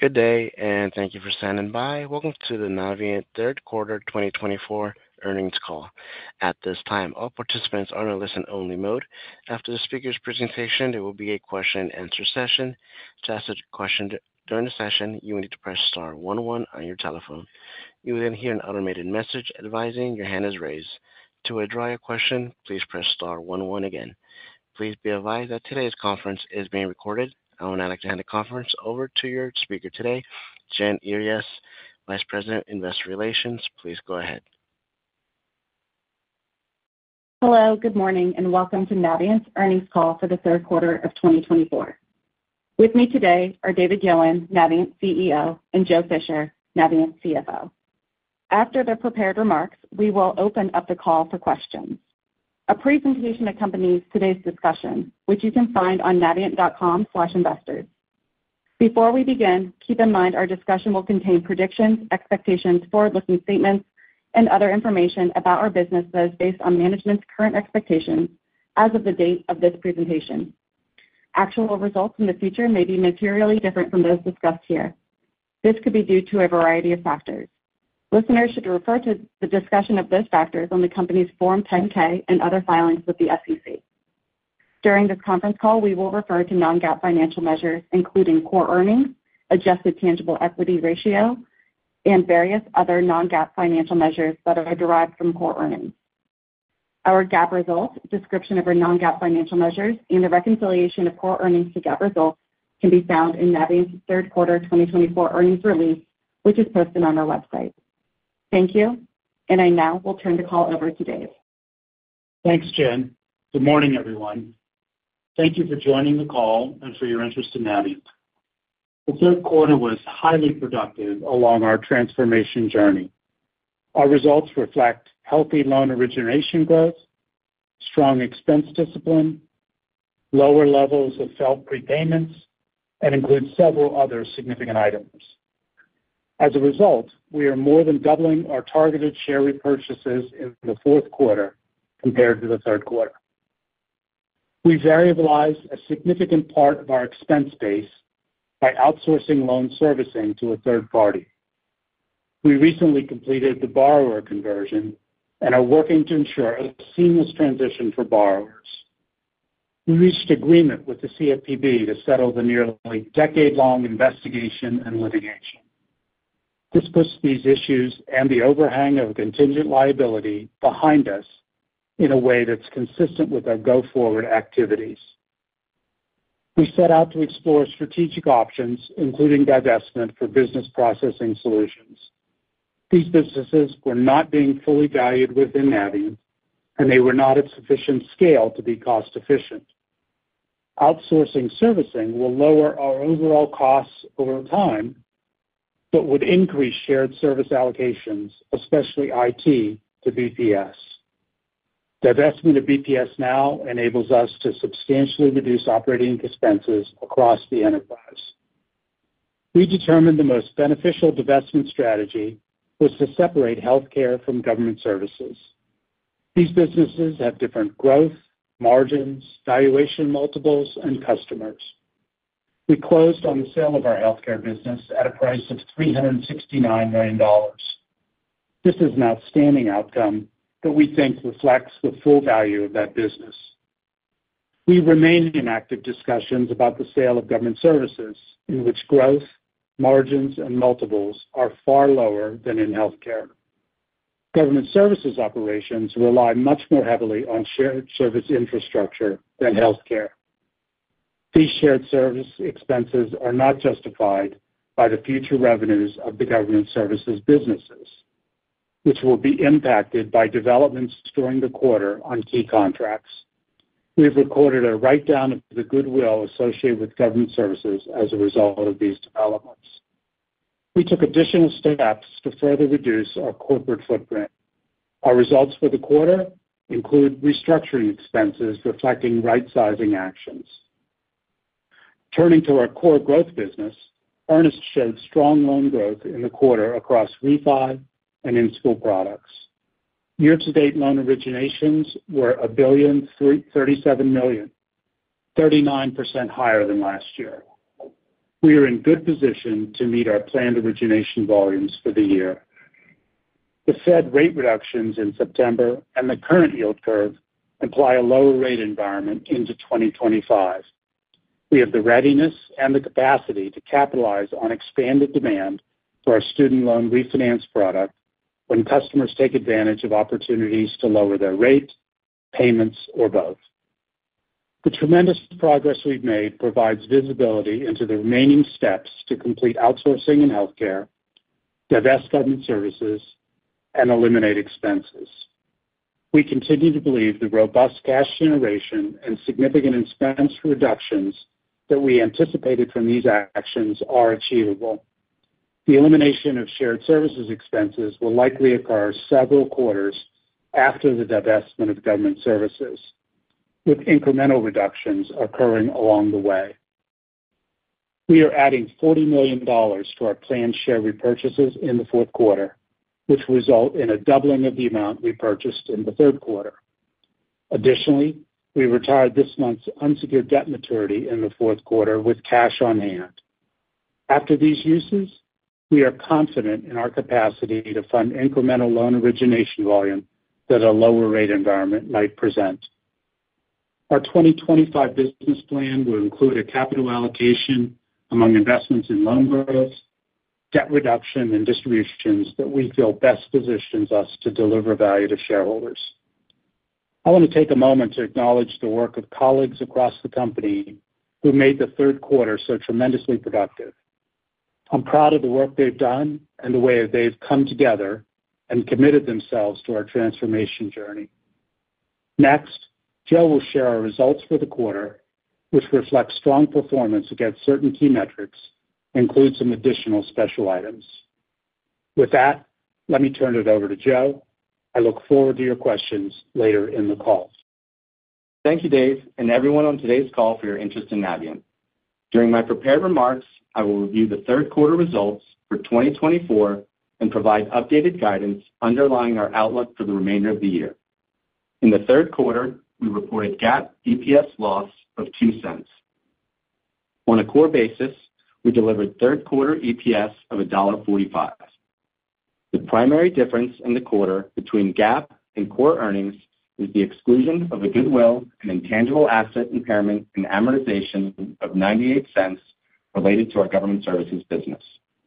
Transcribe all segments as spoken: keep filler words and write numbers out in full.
Good day, and thank you for standing by. Welcome to the Navient Third Quarter twenty twenty-four Earnings Call. At this time, all participants are in a listen-only mode. After the speaker's presentation, there will be a question-and-answer session. To ask a question during the session, you will need to press star one one on your telephone. You will then hear an automated message advising your hand is raised. To withdraw your question, please press star one one again. Please be advised that today's conference is being recorded. I would now like to hand the conference over to your speaker today, Jen Earyes, Vice President, Investor Relations. Please go ahead. Hello, good morning, and welcome to Navient's earnings call for the third quarter of twenty twenty-four. With me today are David Yowan, Navient C E O, and Joe Fisher, Navient C F O. After their prepared remarks, we will open up the call for questions. A presentation accompanies today's discussion, which you can find on navient dot com slash investors. Before we begin, keep in mind our discussion will contain predictions, expectations, forward-looking statements, and other information about our business that is based on management's current expectations as of the date of this presentation. Actual results in the future may be materially different from those discussed here. This could be due to a variety of factors. Listeners should refer to the discussion of those factors on the company's Form ten K and other filings with the S E C. During this conference call, we will refer to non-GAAP financial measures, including core earnings, adjusted tangible equity ratio, and various other non-GAAP financial measures that are derived from core earnings. Our GAAP results, description of our non-GAAP financial measures, and the reconciliation of core earnings to GAAP results can be found in Navient's third quarter twenty twenty-four earnings release, which is posted on our website. Thank you, and I now will turn the call over to Dave. Thanks, Jen. Good morning, everyone. Thank you for joining the call and for your interest in Navient. The third quarter was highly productive along our transformation journey. Our results reflect healthy loan origination growth, strong expense discipline, lower levels of F F E L P prepayments, and include several other significant items. As a result, we are more than doubling our targeted share repurchases in the fourth quarter compared to the third quarter. We variabilized a significant part of our expense base by outsourcing loan servicing to a third party. We recently completed the borrower conversion and are working to ensure a seamless transition for borrowers. We reached agreement with the C F P B to settle the nearly decade-long investigation and litigation. This puts these issues and the overhang of contingent liability behind us in a way that's consistent with our go-forward activities. We set out to explore strategic options, including divestment for business processing solutions. These businesses were not being fully valued within Navient, and they were not at sufficient scale to be cost-efficient. Outsourcing servicing will lower our overall costs over time, but would increase shared service allocations, especially I T, to B P S. Divestment of B P S now enables us to substantially reduce operating expenses across the enterprise. We determined the most beneficial divestment strategy was to separate healthcare from government services. These businesses have different growth, margins, valuation multiples, and customers. We closed on the sale of our healthcare business at a price of three hundred sixty-nine million dollars. This is an outstanding outcome that we think reflects the full value of that business. We remain in active discussions about the sale of government services, in which growth, margins, and multiples are far lower than in healthcare. Government services operations rely much more heavily on shared service infrastructure than healthcare. These shared service expenses are not justified by the future revenues of the government services businesses, which will be impacted by developments during the quarter on key contracts. We have recorded a write-down of the goodwill associated with government services as a result of these developments. We took additional steps to further reduce our corporate footprint. Our results for the quarter include restructuring expenses reflecting right-sizing actions. Turning to our core growth business, Earnest showed strong loan growth in the quarter across refi and in-school products. Year-to-date loan originations were one billion thirty-seven million dollars, thirty-nine percent higher than last year. we are in good position to meet our planned origination volumes for the year. The Fed rate reductions in September and the current yield curve imply a lower rate environment into twenty twenty-five. We have the readiness and the capacity to capitalize on expanded demand for our student loan refinance product when customers take advantage of opportunities to lower their rate, payments, or both. The tremendous progress we've made provides visibility into the remaining steps to complete outsourcing in healthcare, divest government services, and eliminate expenses. We continue to believe the robust cash generation and significant expense reductions that we anticipated from these actions are achievable. The elimination of shared services expenses will likely occur several quarters after the divestment of government services, with incremental reductions occurring along the way. We are adding forty million dollars to our planned share repurchases in the fourth quarter, which will result in a doubling of the amount we purchased in the third quarter. Additionally, we retired this month's unsecured debt maturity in the fourth quarter with cash on hand. After these uses, we are confident in our capacity to fund incremental loan origination volume that a lower rate environment might present. Our twenty twenty-five business plan will include a capital allocation among investments in loan growth, debt reduction, and distributions that we feel best positions us to deliver value to shareholders. I want to take a moment to acknowledge the work of colleagues across the company who made the third quarter so tremendously productive. I'm proud of the work they've done and the way they've come together and committed themselves to our transformation journey. Next, Joe will share our results for the quarter, which reflect strong performance against certain key metrics, include some additional special items. With that, let me turn it over to Joe. I look forward to your questions later in the call. Thank you, Dave, and everyone on today's call for your interest in Navient. During my prepared remarks, I will review the third quarter results for twenty twenty-four and provide updated guidance underlying our outlook for the remainder of the year. In the third quarter, we reported GAAP E P S loss of two cents. On a core basis, we delivered third quarter E P S of one dollar forty-five. The primary difference in the quarter between GAAP and core earnings is the exclusion of a goodwill and intangible asset impairment and amortization of ninety-eight cents related to our government services business.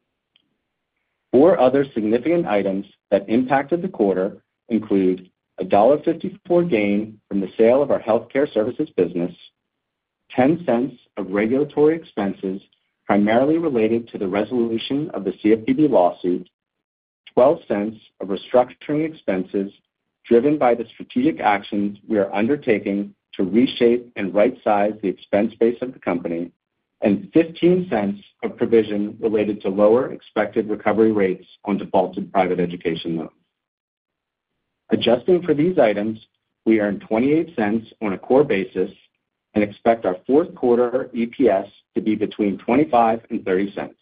Four other significant items that impacted the quarter include a one dollar fifty-four gain from the sale of our healthcare services business, ten cents of regulatory expenses primarily related to the resolution of the C F P B lawsuit, twelve cents of restructuring expenses driven by the strategic actions we are undertaking to reshape and right-size the expense base of the company, and fifteen cents of provision related to lower expected recovery rates on defaulted private education loans. Adjusting for these items, we earned twenty-eight cents on a core basis and expect our fourth quarter E P S to be between twenty-five and thirty cents.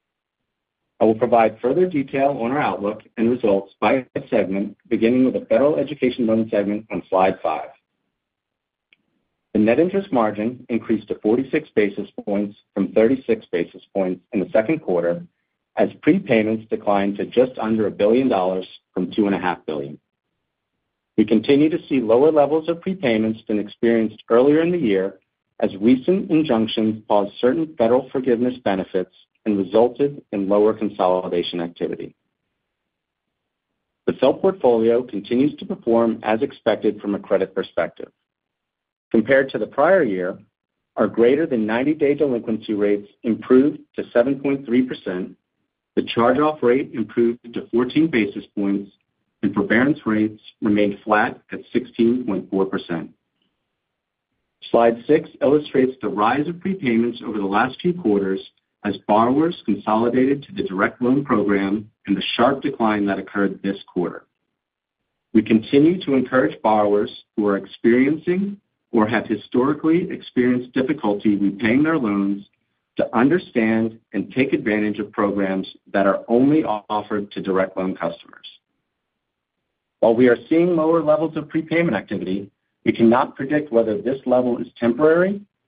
I will provide further detail on our outlook and results by segment, beginning with the federal education loan segment on slide five. The net interest margin increased to forty-six basis points from thirty-six basis points in the second quarter, as prepayments declined to just under a billion dollars from two and a half billion. We continue to see lower levels of prepayments than experienced earlier in the year, as recent injunctions paused certain federal forgiveness benefits and resulted in lower consolidation activity. The F F E L P portfolio continues to perform as expected from a credit perspective. Compared to the prior year, our greater than ninety-day delinquency rates improved to seven point three percent, the charge-off rate improved to fourteen basis points, and forbearance rates remained flat at sixteen point four percent. Slide six illustrates the rise of prepayments over the last few quarters as borrowers consolidated to the direct loan program and the sharp decline that occurred this quarter. We continue to encourage borrowers who are experiencing or have historically experienced difficulty repaying their loans to understand and take advantage of programs that are only offered to direct loan customers. While we are seeing lower levels of prepayment activity, we cannot predict whether this level is temporary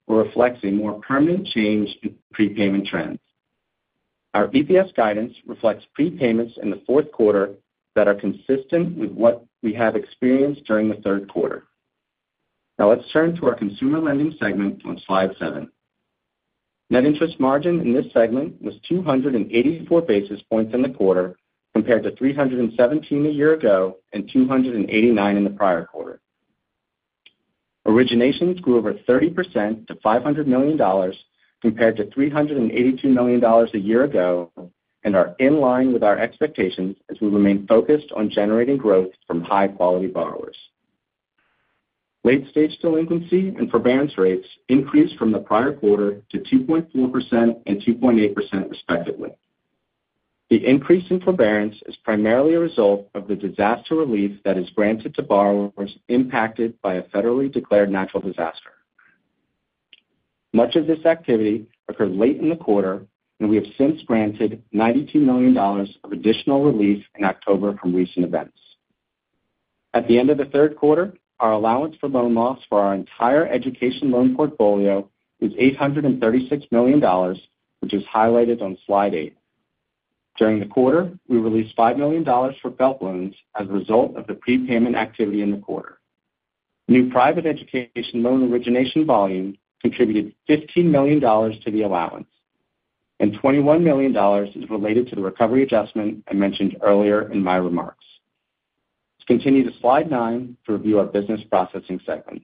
or reflects a more permanent change in prepayment trends. Our E P S guidance reflects prepayments in the fourth quarter that are consistent with what we have experienced during the third quarter. Now let's turn to our consumer lending segment on slide seven. Net interest margin in this segment was two hundred eighty-four basis points in the quarter compared to three hundred seventeen a year ago and two hundred eighty-nine in the prior quarter. Originations grew over thirty percent to five hundred million dollars compared to three hundred eighty-two million dollars a year ago and are in line with our expectations as we remain focused on generating growth from high-quality borrowers. Late-stage delinquency and forbearance rates increased from the prior quarter to two point four percent and two point eight percent respectively. The increase in forbearance is primarily a result of the disaster relief that is granted to borrowers impacted by a federally declared natural disaster. Much of this activity occurred late in the quarter, and we have since granted ninety-two million dollars of additional relief in October from recent events. At the end of the third quarter, our allowance for loan loss for our entire education loan portfolio is eight hundred thirty-six million dollars, which is highlighted on slide eight. During the quarter, we released five million dollars for FFELP loans as a result of the prepayment activity in the quarter. New private education loan origination volume contributed fifteen million dollars to the allowance, and twenty-one million dollars is related to the recovery adjustment I mentioned earlier in my remarks. Let's continue to slide nine to review our business processing segment.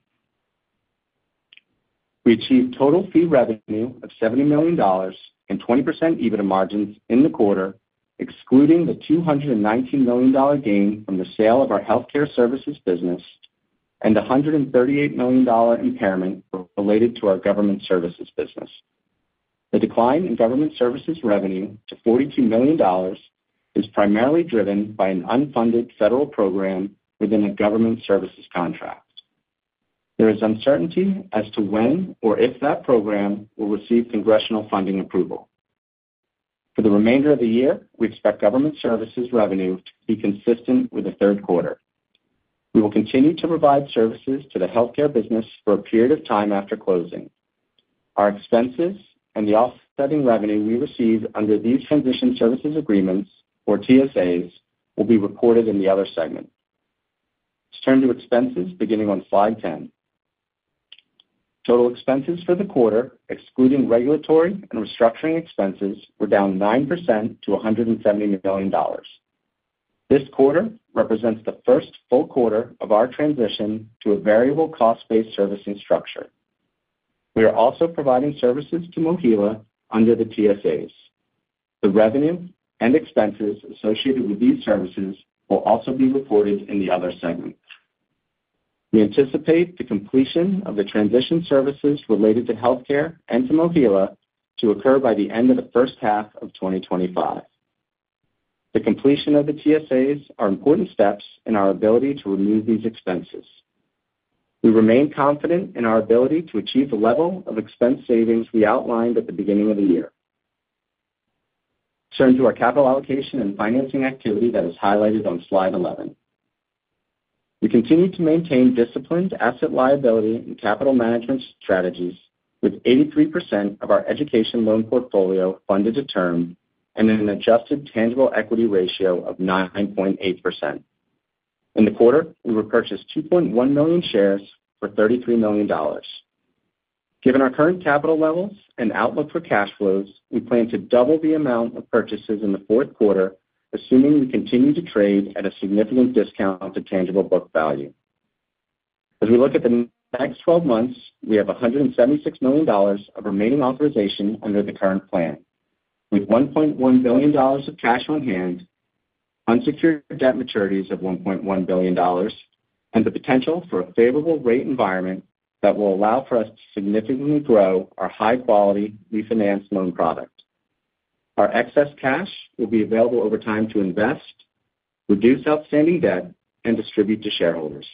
We achieved total fee revenue of seventy million dollars and twenty percent EBITDA margins in the quarter, excluding the two hundred nineteen million dollars gain from the sale of our healthcare services business and the one hundred thirty-eight million dollars impairment related to our government services business. The decline in government services revenue to forty-two million dollars is primarily driven by an unfunded federal program within a government services contract. There is uncertainty as to when or if that program will receive congressional funding approval. For the remainder of the year, we expect government services revenue to be consistent with the third quarter. We will continue to provide services to the healthcare business for a period of time after closing. Our expenses and the offsetting revenue we receive under these transition services agreements, or T S As, will be reported in the other segment. Let's turn to expenses beginning on slide ten. Total expenses for the quarter, excluding regulatory and restructuring expenses, were down nine percent to one hundred seventy million dollars. This quarter represents the first full quarter of our transition to a variable cost-based servicing structure. We are also providing services to MOHELA under the T S As. The revenue and expenses associated with these services will also be reported in the other segment. We anticipate the completion of the transition services related to healthcare and to MOHELA to occur by the end of the first half of twenty twenty-five. The completion of the T S As are important steps in our ability to remove these expenses. We remain confident in our ability to achieve the level of expense savings we outlined at the beginning of the year. Turn to our capital allocation and financing activity that is highlighted on slide eleven. We continue to maintain disciplined asset liability and capital management strategies with eighty-three percent of our education loan portfolio funded to term and an adjusted tangible equity ratio of nine point eight percent. In the quarter, we repurchased two point one million shares for thirty-three million dollars. Given our current capital levels and outlook for cash flows, we plan to double the amount of purchases in the fourth quarter, assuming we continue to trade at a significant discount to tangible book value. As we look at the next twelve months, we have one hundred seventy-six million dollars of remaining authorization under the current plan. With one point one billion dollars of cash on hand, unsecured debt maturities of one point one billion dollars, and the potential for a favorable rate environment that will allow for us to significantly grow our high-quality refinanced loan product. Our excess cash will be available over time to invest, reduce outstanding debt, and distribute to shareholders.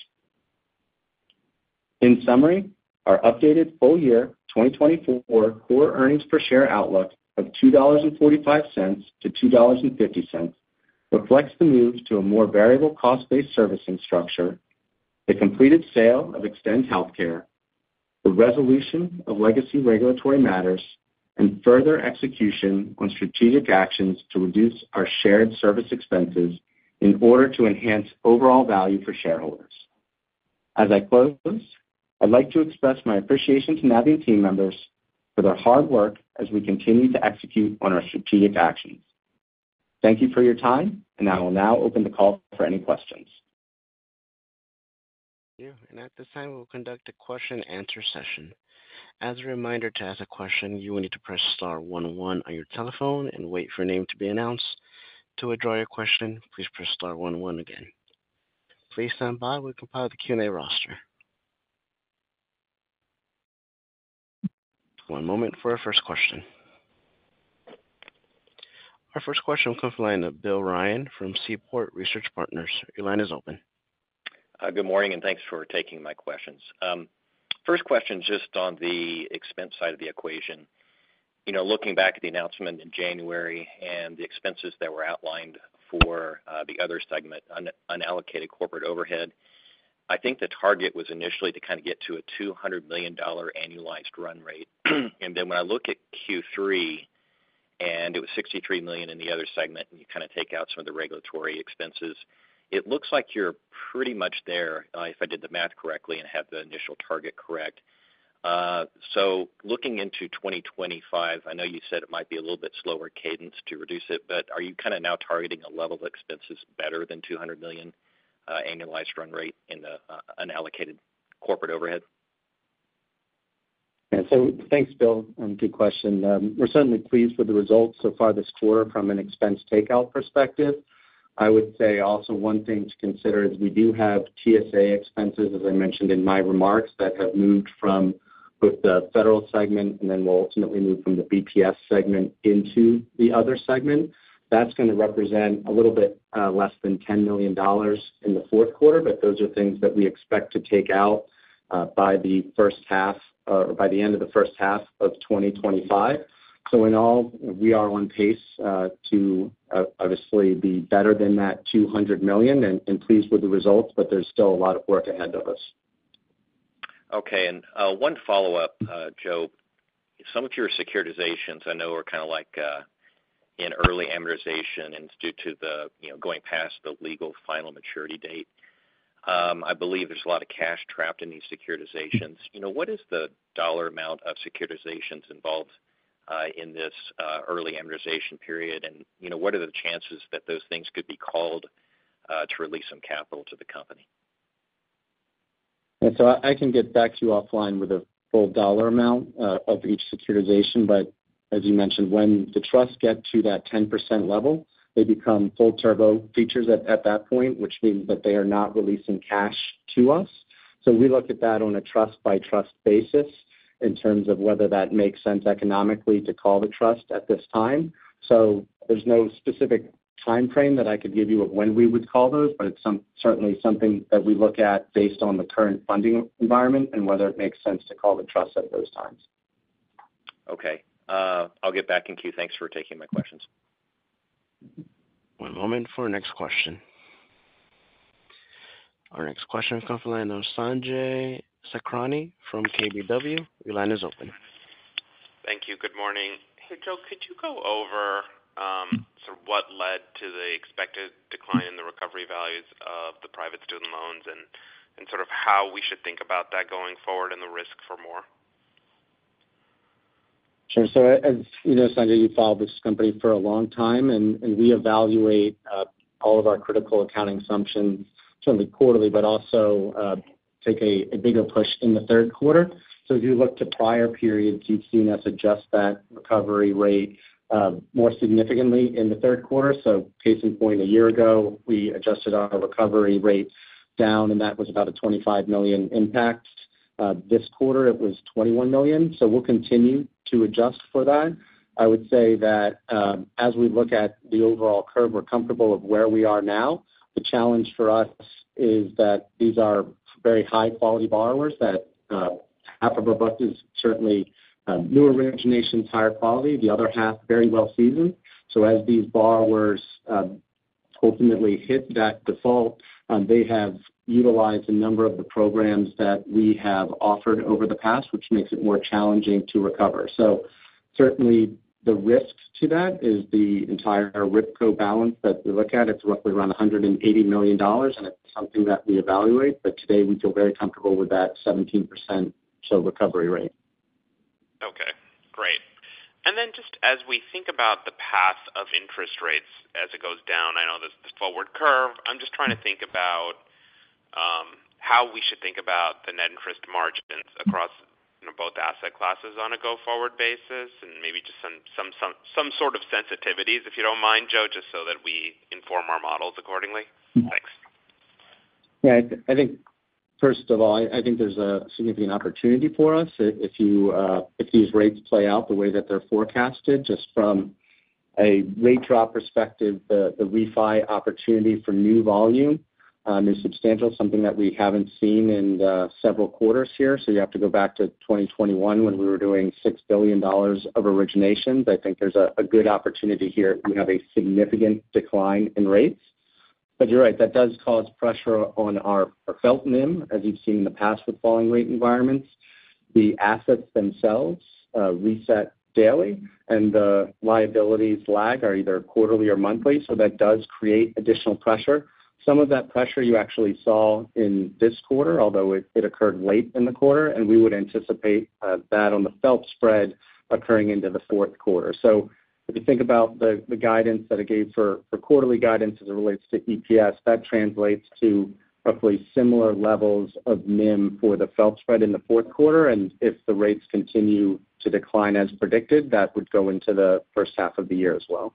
In summary, our updated full-year twenty twenty-four core earnings per share outlook of two dollars and forty-five cents to two dollars and fifty cents reflects the move to a more variable cost-based servicing structure, the completed sale of Extend Healthcare, the resolution of legacy regulatory matters, and further execution on strategic actions to reduce our shared service expenses in order to enhance overall value for shareholders. As I close, I'd like to express my appreciation to Navient team members for their hard work as we continue to execute on our strategic actions. Thank you for your time, and I will now open the call for any questions. Thank you. And at this time, we'll conduct a question-and-answer session. As a reminder, to ask a question, you will need to press star one one on your telephone and wait for your name to be announced. To withdraw your question, please press star one one again. Please stand by while we compile the Q and A roster. One moment for our first question. Our first question will come from the line of Bill Ryan from Seaport Research Partners. Your line is open. Uh, good morning, and thanks for taking my questions. Um, first question, just on the expense side of the equation. You know, looking back at the announcement in January and the expenses that were outlined for uh, the other segment, un- unallocated corporate overhead, I think the target was initially to kind of get to a two hundred million dollars annualized run rate. And then when I look at Q three, and it was sixty-three million dollars in the other segment, and you kind of take out some of the regulatory expenses, it looks like you're pretty much there, uh, if I did the math correctly and have the initial target correct. Uh, so looking into twenty twenty-five, I know you said it might be a little bit slower cadence to reduce it, but are you kind of now targeting a level of expenses better than two hundred million dollars uh, annualized run rate in the uh, unallocated corporate overhead? Yeah, so thanks, Bill. Um, good question. Um, we're certainly pleased with the results so far this quarter from an expense takeout perspective. I would say also one thing to consider is we do have T S A expenses, as I mentioned in my remarks, that have moved from both the federal segment and then will ultimately move from the B P S segment into the other segment. That's going to represent a little bit uh, less than ten million dollars in the fourth quarter, but those are things that we expect to take out uh, by the first half uh, or by the end of the first half of twenty twenty-five. So in all, we are on pace uh, to uh, obviously be better than that two hundred million dollars and, and pleased with the results, but there's still a lot of work ahead of us. Okay, and uh, one follow-up, uh, Joe. Some of your securitizations I know are kind of like uh, in early amortization, and it's due to the, you know, going past the legal final maturity date. Um, I believe there's a lot of cash trapped in these securitizations. You know, what is the dollar amount of securitizations involved uh, in this uh, early amortization period? And, you know, what are the chances that those things could be called uh, to release some capital to the company? And so I, I can get back to you offline with a full dollar amount uh, of each securitization, but as you mentioned, when the trusts get to that ten percent level, they become full turbo features at, at that point, which means that they are not releasing cash to us. So we look at that on a trust-by-trust basis in terms of whether that makes sense economically to call the trust at this time. So there's no specific time frame that I could give you of when we would call those, but it's some, certainly something that we look at based on the current funding environment and whether it makes sense to call the trust at those times. Okay. Uh, I'll get back in queue. Thanks for taking my questions. One moment for our next question. Our next question comes from the line of Sanjay Sakhrani from K B W. Your line is open. Thank you. Good morning. Hey, Joe, could you go over um, sort of what led to the expected decline in the recovery values of the private student loans and, and sort of how we should think about that going forward and the risk for more? Sure. So as you know, Sanjay, you followed this company for a long time, and, and we evaluate uh, all of our critical accounting assumptions, certainly quarterly, but also uh, take a, a bigger push in the third quarter. So if you look to prior periods, you've seen us adjust that recovery rate uh, more significantly in the third quarter. So case in point, a year ago, we adjusted our recovery rate down, and that was about a twenty-five million dollars impact. Uh, this quarter, it was twenty-one million dollars. So we'll continue to adjust for that. I would say that um, as we look at the overall curve, we're comfortable of where we are now. The challenge for us is that these are very high-quality borrowers that uh, half of our book is certainly um, new originations, higher quality. The other half, very well seasoned. So as these borrowers um, ultimately hit that default, um, they have utilized a number of the programs that we have offered over the past, which makes it more challenging to recover. So certainly the risk to that is the entire RIPCO balance that we look at. It's roughly around one hundred eighty million dollars, and it's something that we evaluate. But today we feel very comfortable with that seventeen percent so recovery rate. Okay, great. And then just as we think about the path of interest rates as it goes down, I know there's this forward curve. I'm just trying to think about um, how we should think about the net interest margins across you know, both asset classes on a go-forward basis, and maybe just some, some some some sort of sensitivities, if you don't mind, Joe, just so that we inform our models accordingly. Thanks. Yeah, I, th- I think first of all, I, I think there's a significant opportunity for us if you uh, if these rates play out the way that they're forecasted. Just from a rate drop perspective, the, the refi opportunity for new volume Um, is substantial, something that we haven't seen in uh, several quarters here. So you have to go back to twenty twenty-one when we were doing six billion dollars of originations. I think there's a, a good opportunity here. We have a significant decline in rates. But you're right, that does cause pressure on our, our felt N I M, as you've seen in the past with falling rate environments. The assets themselves uh, reset daily, and the liabilities lag are either quarterly or monthly, so that does create additional pressure. Some of that pressure you actually saw in this quarter, although it, it occurred late in the quarter, and we would anticipate uh, that on the felt spread occurring into the fourth quarter. So if you think about the, the guidance that I gave for, for quarterly guidance as it relates to E P S, that translates to roughly similar levels of N I M for the felt spread in the fourth quarter, and if the rates continue to decline as predicted, that would go into the first half of the year as well.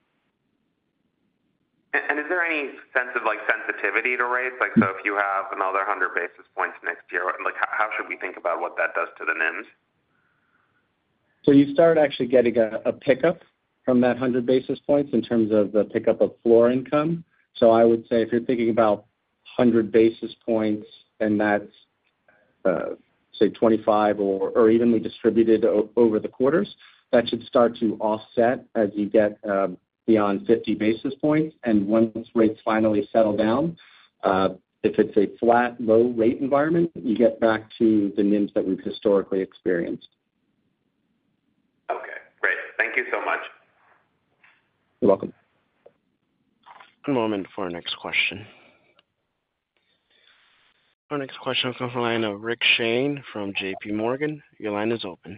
And is there any sense of like sensitivity to rates? Like, so if you have another one hundred basis points next year, like how should we think about what that does to the N I Ms? So you start actually getting a, a pickup from that one hundred basis points in terms of the pickup of floor income. So I would say if you're thinking about one hundred basis points and that's, uh, say, twenty-five or, or evenly distributed o- over the quarters, that should start to offset as you get um, beyond fifty basis points. And once rates finally settle down, uh, if it's a flat, low rate environment, you get back to the N I Ms that we've historically experienced. Okay, great. Thank you so much. You're welcome. One moment for our next question. Our next question will come from the line of Rick Shane from J P Morgan. Your line is open.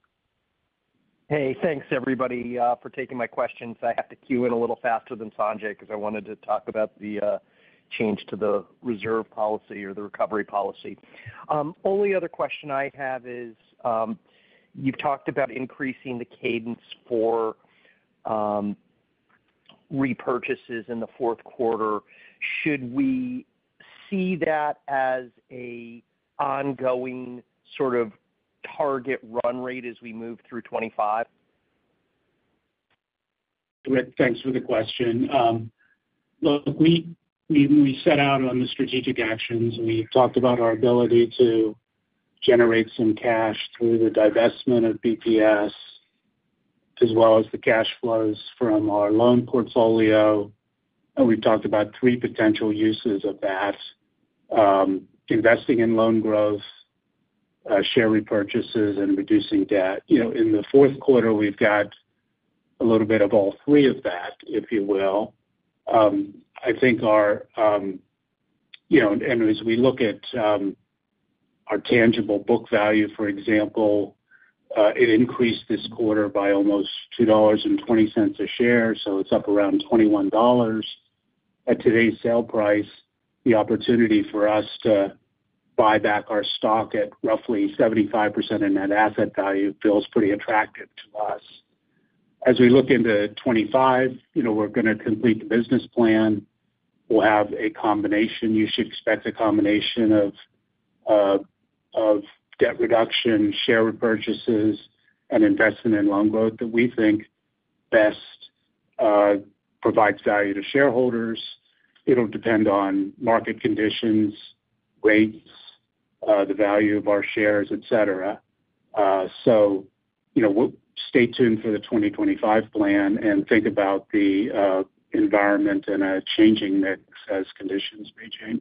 Hey, thanks everybody uh, for taking my questions. I have to cue in a little faster than Sanjay because I wanted to talk about the uh, change to the reserve policy or the recovery policy. Um, only other question I have is um, you've talked about increasing the cadence for um, repurchases in the fourth quarter. Should we see that as a ongoing sort of target run rate as we move through twenty-five? Rick, thanks for the question. Um, look, we, we we set out on the strategic actions. We talked about our ability to generate some cash through the divestment of B P S, as well as the cash flows from our loan portfolio. And we've talked about three potential uses of that: um, investing in loan growth, Uh, share repurchases, and reducing debt. You know, in the fourth quarter, we've got a little bit of all three of that, if you will. Um, I think our, um, you know, and as we look at um, our tangible book value, for example, uh, it increased this quarter by almost two dollars and twenty cents a share, so it's up around twenty-one dollars. At today's sale price, the opportunity for us to buy back our stock at roughly seventy-five percent of net asset value feels pretty attractive to us. As we look into twenty-five, you know, we're going to complete the business plan. We'll have a combination. You should expect a combination of uh, of debt reduction, share repurchases, and investment in loan growth that we think best uh, provides value to shareholders. It'll depend on market conditions, rates, Uh, the value of our shares, et cetera. Uh, so, you know, we'll stay tuned for the twenty twenty-five plan and think about the uh, environment and a changing mix as conditions may change.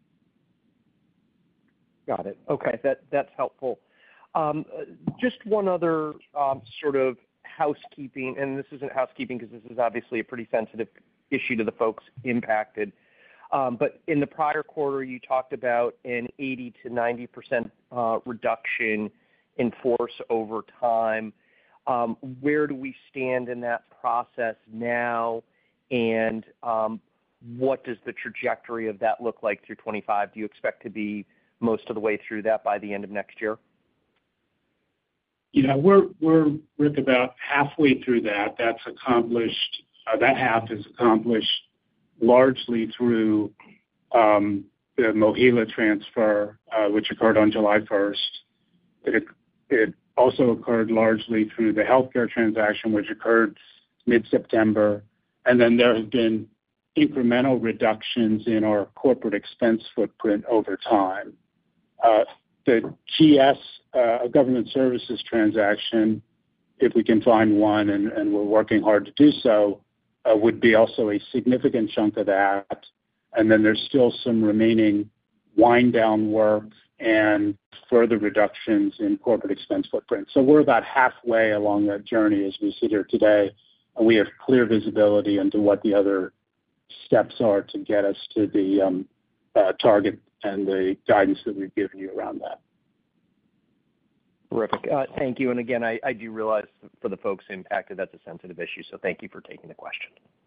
Got it. Okay, that that's helpful. Um, just one other um, sort of housekeeping, and this isn't housekeeping because this is obviously a pretty sensitive issue to the folks impacted. Um, but in the prior quarter, you talked about an eighty to ninety percent uh, reduction in force over time. Um, where do we stand in that process now, and um, what does the trajectory of that look like through twenty-five? Do you expect to be most of the way through that by the end of next year? You know, we're we're Rick, about halfway through that. That's accomplished. Uh, that half is accomplished largely through um, the Mohila transfer, uh, which occurred on July first. It, it also occurred largely through the healthcare transaction, which occurred mid-September. And then there have been incremental reductions in our corporate expense footprint over time. Uh, the G S, uh, government services transaction, if we can find one, and, and we're working hard to do so, uh, would be also a significant chunk of that. And then there's still some remaining wind down work and further reductions in corporate expense footprint. So we're about halfway along that journey as we sit here today, and we have clear visibility into what the other steps are to get us to the um, uh, target and the guidance that we've given you around that. Terrific. Uh, thank you. And again, I, I do realize for the folks impacted, that's a sensitive issue. So thank you for taking the question.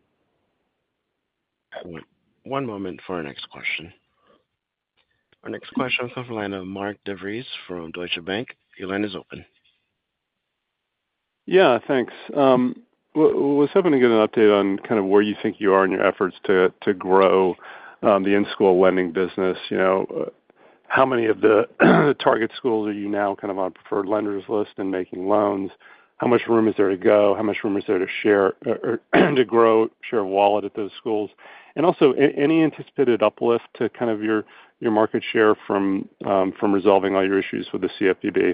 One moment for our next question. Our next question comes from the line of Mark DeVries from Deutsche Bank. Your line is open. Yeah, thanks. Um, w- was hoping to get an update on kind of where you think you are in your efforts to to grow um, the in-school lending business. You know, uh, how many of the target schools are you now kind of on preferred lenders list and making loans? How much room is there to go? How much room is there to share or to grow share of wallet at those schools? And also, any anticipated uplift to kind of your your market share from um, from resolving all your issues with the C F P B?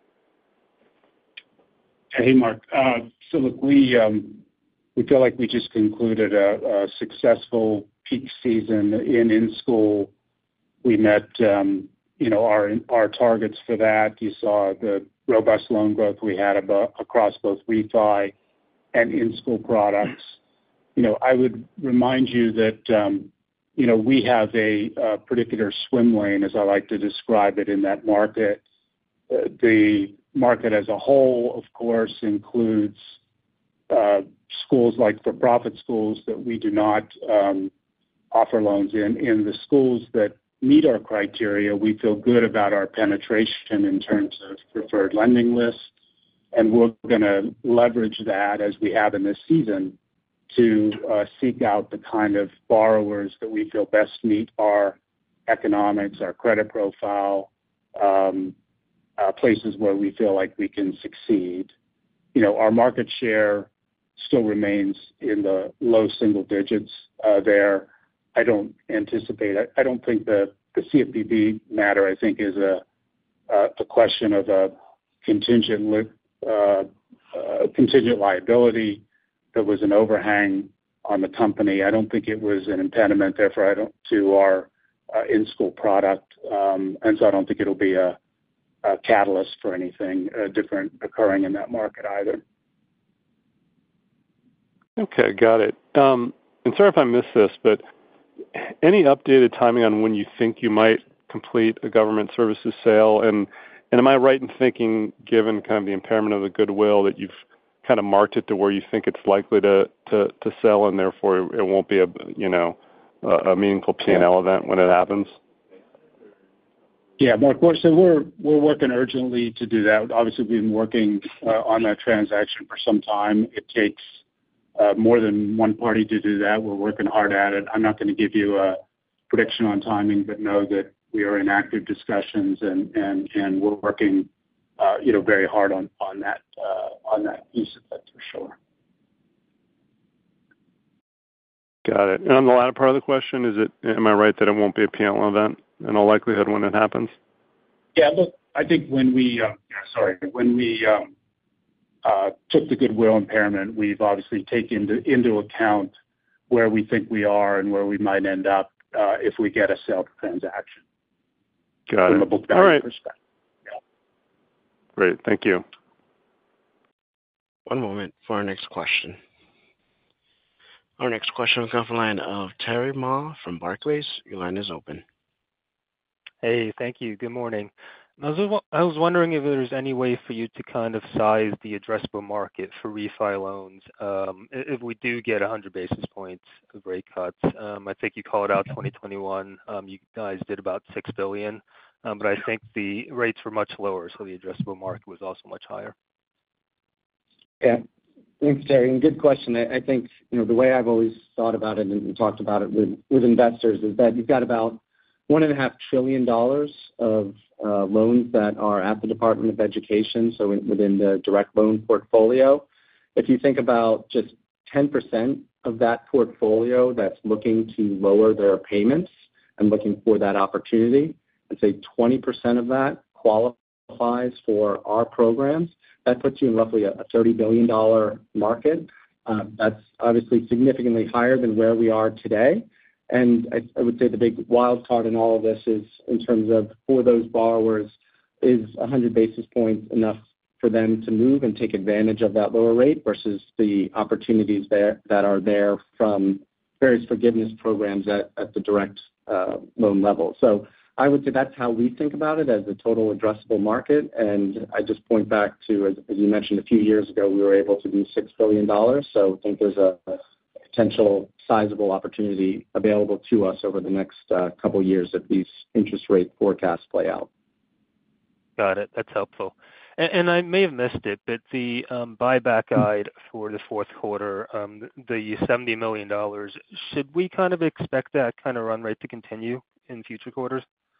Hey, Mark. Uh, so look, we um, we feel like we just concluded a, a successful peak season in in school. We met, um, you know, our our targets for that. You saw the robust loan growth we had about, across both refi and in school products. You know, I would remind you that, um, you know, we have a, a particular swim lane, as I like to describe it, in that market. Uh, the market as a whole, of course, includes uh, schools like for-profit schools that we do not um, offer loans in. In the schools that meet our criteria, we feel good about our penetration in terms of preferred lending lists, and we're going to leverage that as we have in this season to uh, seek out the kind of borrowers that we feel best meet our economics, our credit profile, um, uh, places where we feel like we can succeed. You know, our market share still remains in the low single digits uh, there. I don't anticipate, I, I don't think the, the C F P B matter, I think, is a, a, a question of a contingent, li- uh, uh, contingent liability that was an overhang on the company. I don't think it was an impediment, therefore, I don't, to our uh, in-school product. Um, and so I don't think it'll be a, a catalyst for anything uh, different occurring in that market either. Okay, got it. Um, and sorry if I missed this, but any updated timing on when you think you might complete a government services sale? And, and am I right in thinking, given kind of the impairment of the goodwill, that you've kind of marked it to where you think it's likely to, to, to sell, and therefore it won't be a, you know, a, a meaningful P and L event when it happens? Yeah, Mark, so we're, we're working urgently to do that. Obviously, we've been working uh, on that transaction for some time. It takes uh, more than one party to do that. We're working hard at it. I'm not going to give you a prediction on timing, but know that we are in active discussions, and, and, and we're working Uh, you know, very hard on on that uh, on that piece of it for sure. Got it. And on the latter part of the question, is it? Am I right that it won't be a P and L event in all likelihood when it happens? Yeah, look, I think when we uh, sorry when we um, uh, took the goodwill impairment, we've obviously taken into, into account where we think we are and where we might end up uh, if we get a sale transaction. Got from it. a book value All right. perspective. Yeah. Great. Thank you. One moment for our next question. Our next question will come from the line of Terry Ma from Barclays. Your line is open. Hey, thank you. Good morning. I was, I was wondering if there's any way for you to kind of size the addressable market for refi loans um, if we do get one hundred basis points of rate cuts. Um, I think you called out twenty twenty-one. Um, you guys did about six billion dollars, um, but I think the rates were much lower, so the addressable market was also much higher. Yeah. Thanks, Terry. And good question. I, I think, you know, the way I've always thought about it and talked about it with, with investors is that you've got about one and a half trillion dollars of uh, loans that are at the Department of Education, so in, within the direct loan portfolio. If you think about just ten percent of that portfolio that's looking to lower their payments and looking for that opportunity, I'd say twenty percent of that qualifies for our programs. That puts you in roughly a thirty billion dollars market. Uh, that's obviously significantly higher than where we are today. And I, I would say the big wild card in all of this is in terms of for those borrowers, is one hundred basis points enough for them to move and take advantage of that lower rate versus the opportunities there that are there from various forgiveness programs at, at the direct uh, loan level. So I would say that's how we think about it as a total addressable market. And I just point back to, as, as you mentioned, a few years ago, we were able to do six billion dollars. So I think there's a, a potential sizable opportunity available to us over the next uh, couple of years if these interest rate forecasts play out. Got it. That's helpful. And, and I may have missed it, but the um, buyback guide for the fourth quarter, um, the seventy million dollars, should we kind of expect that kind of run rate to continue in future quarters?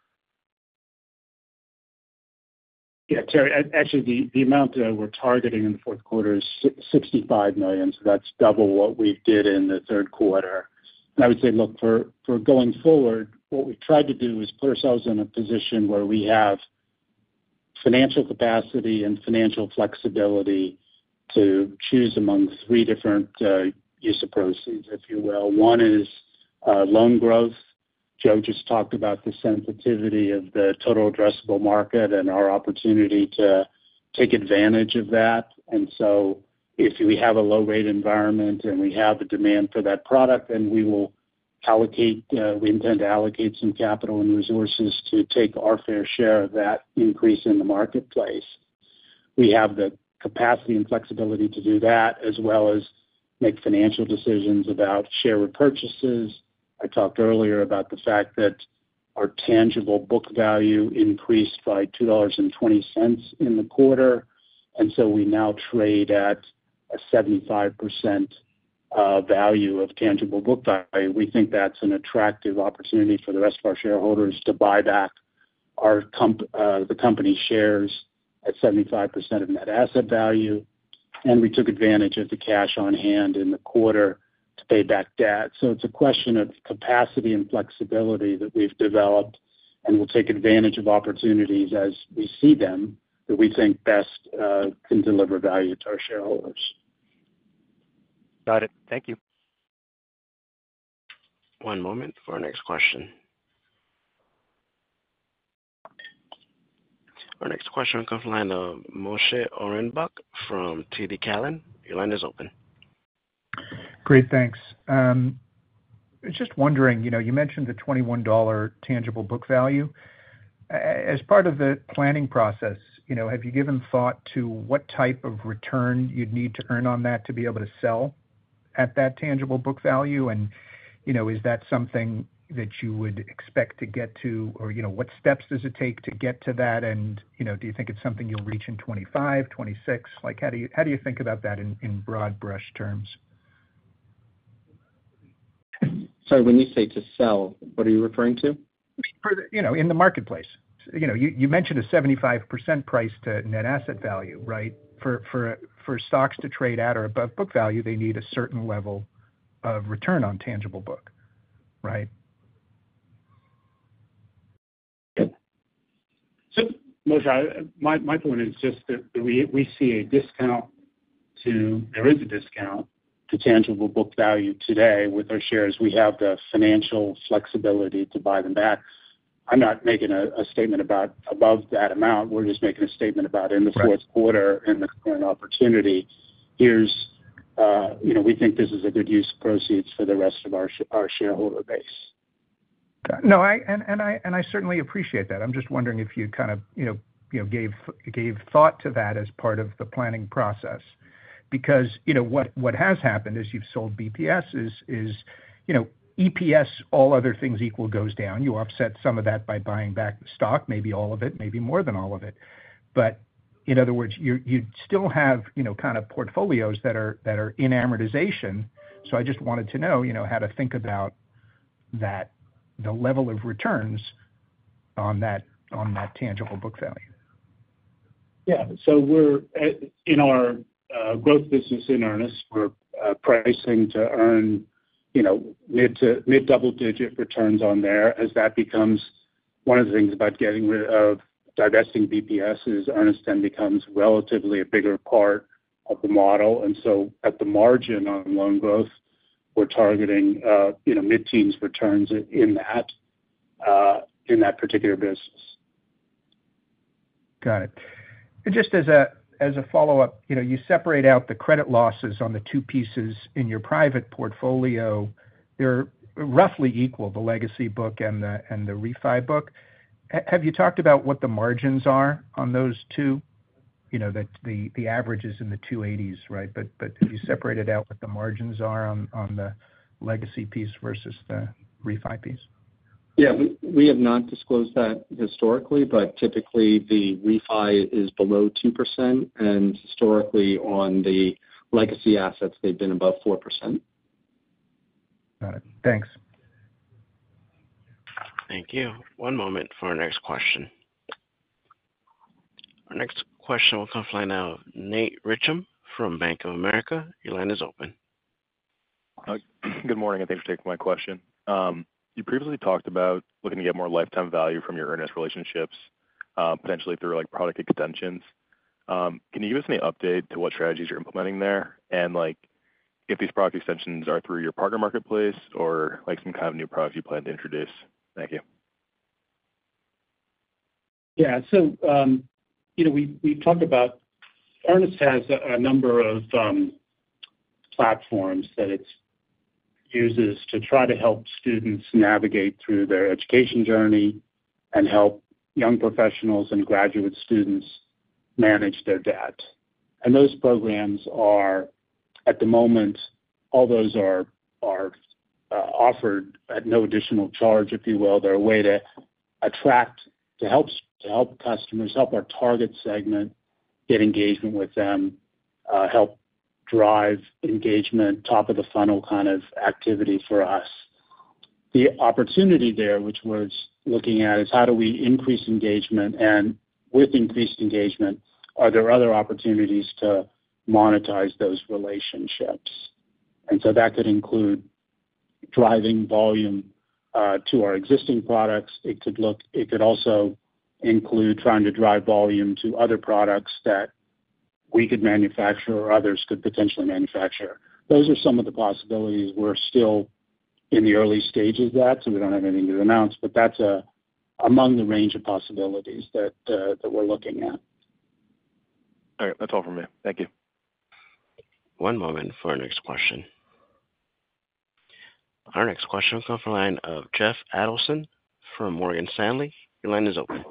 Yeah, Terry, actually, the, the amount uh, we're targeting in the fourth quarter is sixty-five million dollars, so that's double what we did in the third quarter. And I would say, look, for, for going forward, what we've tried to do is put ourselves in a position where we have financial capacity and financial flexibility to choose among three different uh, use of proceeds, if you will. One is uh, loan growth. Joe just talked about the sensitivity of the total addressable market and our opportunity to take advantage of that. And so if we have a low rate environment and we have the demand for that product, then we will allocate, uh, we intend to allocate some capital and resources to take our fair share of that increase in the marketplace. We have the capacity and flexibility to do that, as well as make financial decisions about share repurchases. I talked earlier about the fact that our tangible book value increased by two dollars and twenty cents in the quarter, and so we now trade at a seventy-five percent uh, value of tangible book value. We think that's an attractive opportunity for the rest of our shareholders to buy back our comp- uh, the company shares at seventy-five percent of net asset value, and we took advantage of the cash on hand in the quarter to pay back debt. So it's a question of capacity and flexibility that we've developed, and we'll take advantage of opportunities as we see them that we think best uh, can deliver value to our shareholders. Got it. Thank you. One moment for our next question. Our next question will come from the line of Moshe Orenbuch from T D Cowen. Your line is open. Great, thanks. Um, I was just wondering, you know, you mentioned the twenty-one dollars tangible book value. As part of the planning process, you know, have you given thought to what type of return you'd need to earn on that to be able to sell at that tangible book value? And, you know, is that something that you would expect to get to, or, you know, what steps does it take to get to that? And, you know, do you think it's something you'll reach in twenty-five, twenty-six? Like, how do you, how do you think about that in, in broad brush terms? Sorry, when you say to sell, what are you referring to? For the, you know, in the marketplace. You know, you, you mentioned a seventy-five percent price to net asset value, right? For for for stocks to trade at or above book value, they need a certain level of return on tangible book, right? So, Moshe, my, my point is just that we we see a discount to, there is a discount to tangible book value today with our shares, we have the financial flexibility to buy them back. I'm not making a, a statement about above that amount. We're just making a statement about in the Right. fourth quarter and the current opportunity. Here's, uh, you know, we think this is a good use of proceeds for the rest of our sh- our shareholder base. No, I and, and I and I certainly appreciate that. I'm just wondering if you kind of you know you know gave gave thought to that as part of the planning process, because you know what what has happened is you've sold B P S is is you know E P S, all other things equal, goes down. You offset some of that by buying back the stock, maybe all of it, maybe more than all of it. But in other words, you you still have you know kind of portfolios that are that are in amortization. So I just wanted to know you know how to think about that, the level of returns on that on that tangible book value. Yeah. So we're at, in our uh, growth business in earnest. We're uh, pricing to earn, you know, mid to mid double digit returns on there. As that becomes one of the things about getting rid of divesting B P S is earnest then becomes relatively a bigger part of the model. And so at the margin on loan growth, we're targeting, uh, you know, mid-teens returns in that uh, in that particular business. Got it. And just as a as a follow-up, you know, you separate out the credit losses on the two pieces in your private portfolio. They're roughly equal, the legacy book and the and the refi book. H- have you talked about what the margins are on those two? You know, that the, the average is in the two eighties, right? But but have you separated out what the margins are on, on the legacy piece versus the refi piece? Yeah, we, we have not disclosed that historically, but typically the refi is below two percent, and historically on the legacy assets, they've been above four percent. Got it. Thanks. Thank you. One moment for our next question. Our next question will come from now Nate Richam from Bank of America. Your line is open. Uh, good morning, and thanks for taking my question. Um, you previously talked about looking to get more lifetime value from your earnest relationships, uh, potentially through like product extensions. Um, can you give us any update to what strategies you're implementing there, and like if these product extensions are through your partner marketplace or like some kind of new product you plan to introduce? Thank you. Yeah. So, um, you know, we we talked about Earnest has a, a number of um, platforms that it uses to try to help students navigate through their education journey and help young professionals and graduate students manage their debt. And those programs are, at the moment, all those are are uh, offered at no additional charge, if you will. They're a way to attract, to help to help customers, help our target segment get engagement with them, uh, help drive engagement, top of the funnel kind of activity for us. The opportunity there, which we're looking at, is how do we increase engagement, and with increased engagement, are there other opportunities to monetize those relationships? And so that could include driving volume uh, to our existing products. It could look. It could also include trying to drive volume to other products that we could manufacture or others could potentially manufacture. Those are some of the possibilities. We're still in the early stages of that, so we don't have anything to announce, but that's a, among the range of possibilities that uh, that we're looking at. All right, that's all from me. Thank you. One moment for our next question. Our next question will come from the line of Jeff Adelson from Morgan Stanley. Your line is open.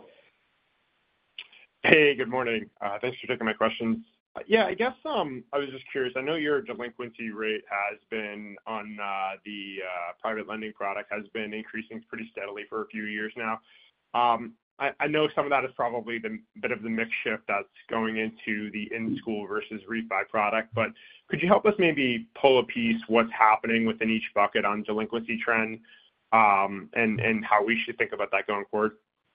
Hey, good morning. Uh, thanks for taking my questions. Uh, yeah, I guess um, I was just curious. I know your delinquency rate has been on uh, the uh, private lending product has been increasing pretty steadily for a few years now. Um, I, I know some of that is probably the bit of the mix shift that's going into the in-school versus refi product, but could you help us maybe pull a piece what's happening within each bucket on delinquency trend um, and, and how we should think about that going forward?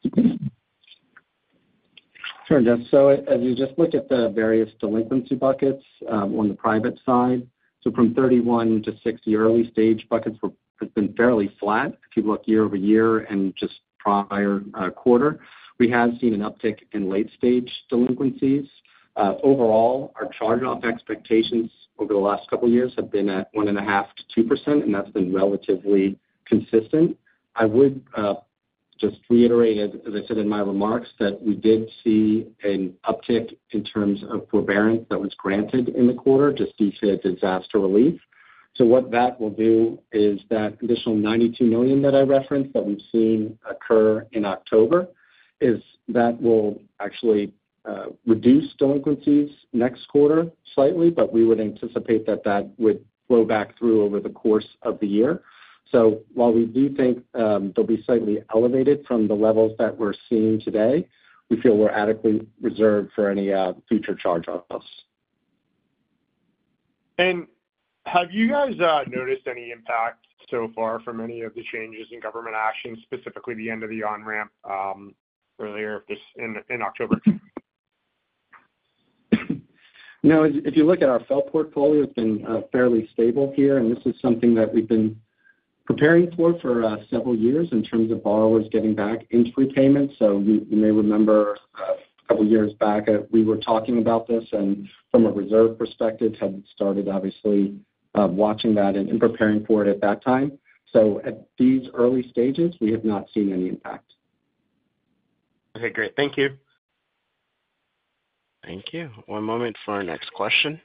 Sure, Jeff. So as you just look at the various delinquency buckets um, on the private side, so from thirty-one to sixty early stage buckets were, has been fairly flat. If you look year over year and just prior uh, quarter, we have seen an uptick in late stage delinquencies. Uh, overall, our charge-off expectations over the last couple of years have been at one point five to two percent, and that's been relatively consistent. I would uh, just reiterate, as, as I said in my remarks, that we did see an uptick in terms of forbearance that was granted in the quarter just due to disaster relief. So what that will do is that additional ninety-two million dollars that I referenced that we've seen occur in October is that will actually uh, reduce delinquencies next quarter slightly, but we would anticipate that that would flow back through over the course of the year. So while we do think um, they'll be slightly elevated from the levels that we're seeing today, we feel we're adequately reserved for any uh, future charge-offs. And have you guys uh, noticed any impact so far from any of the changes in government action, specifically the end of the on-ramp um, earlier this in, in October? No, if you look at our F F E L P portfolio, it's been uh, fairly stable here, and this is something that we've been preparing for for uh, several years in terms of borrowers getting back into repayment. So you, you may remember uh, a couple of years back uh, we were talking about this, and from a reserve perspective had started obviously uh, watching that and, and preparing for it at that time. So at these early stages, we have not seen any impact. Okay, great. Thank you. Thank you. One moment for our next question.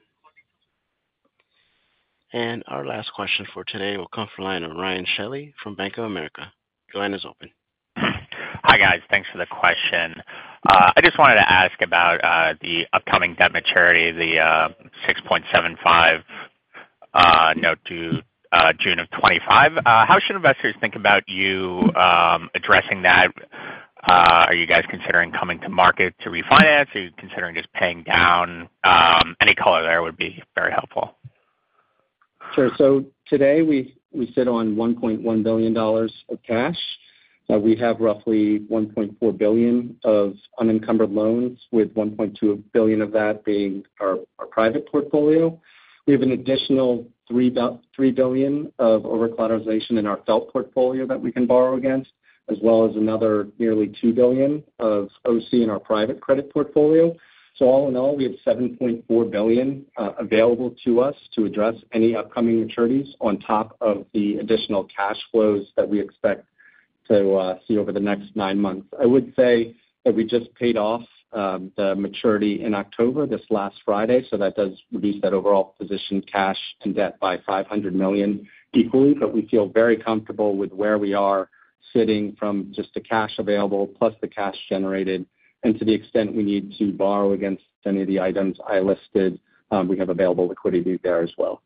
And our last question for today will come from the line of Ryan Shelley from Bank of America. Your line is open. Hi, guys. Thanks for the question. Uh, I just wanted to ask about uh, the upcoming debt maturity, the uh, six point seven five uh, note due uh, June of twenty-five. Uh, how should investors think about you um, addressing that? Uh, are you guys considering coming to market to refinance? Are you considering just paying down? Um, any color there would be very helpful. Sure. So today we, we sit on one point one billion dollars of cash. Uh, we have roughly one point four billion dollars of unencumbered loans, with one point two billion dollars of that being our, our private portfolio. We have an additional three billion dollars of over-collateralization in our F F E L P portfolio that we can borrow against, as well as another nearly two billion dollars of O C in our private credit portfolio. So all in all, we have seven point four billion dollars uh, available to us to address any upcoming maturities on top of the additional cash flows that we expect to uh, see over the next nine months. I would say that we just paid off um, the maturity in October, this last Friday, so that does reduce that overall position cash and debt by five hundred million dollars equally, but we feel very comfortable with where we are sitting from just the cash available plus the cash generated. And to the extent we need to borrow against any of the items I listed, um, we have available liquidity there as well.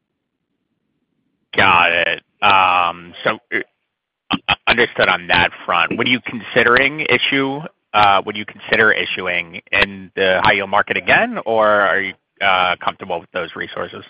Got it. Um, so uh, understood on that front. Would you considering issue? Uh, would you consider issuing in the high yield market again, or are you uh, comfortable with those resources?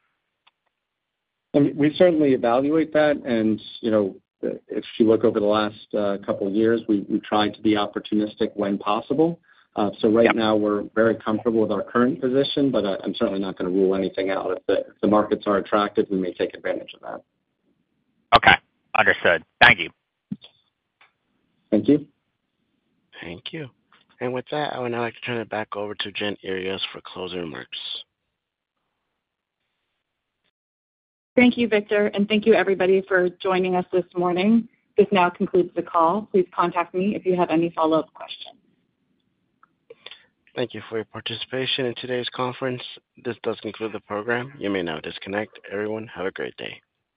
I mean, we certainly evaluate that, and you know, if you look over the last uh, couple of years, we, we tried to be opportunistic when possible. Uh, so right yep. now we're very comfortable with our current position, but I, I'm certainly not going to rule anything out. If the, if the markets are attractive, we may take advantage of that. Okay, understood. Thank you. Thank you. Thank you. And with that, I would now like to turn it back over to Jen Earyes for closing remarks. Thank you, Victor, and thank you, everybody, for joining us this morning. This now concludes the call. Please contact me if you have any follow-up questions. Thank you for your participation in today's conference. This does conclude the program. You may now disconnect. Everyone, have a great day.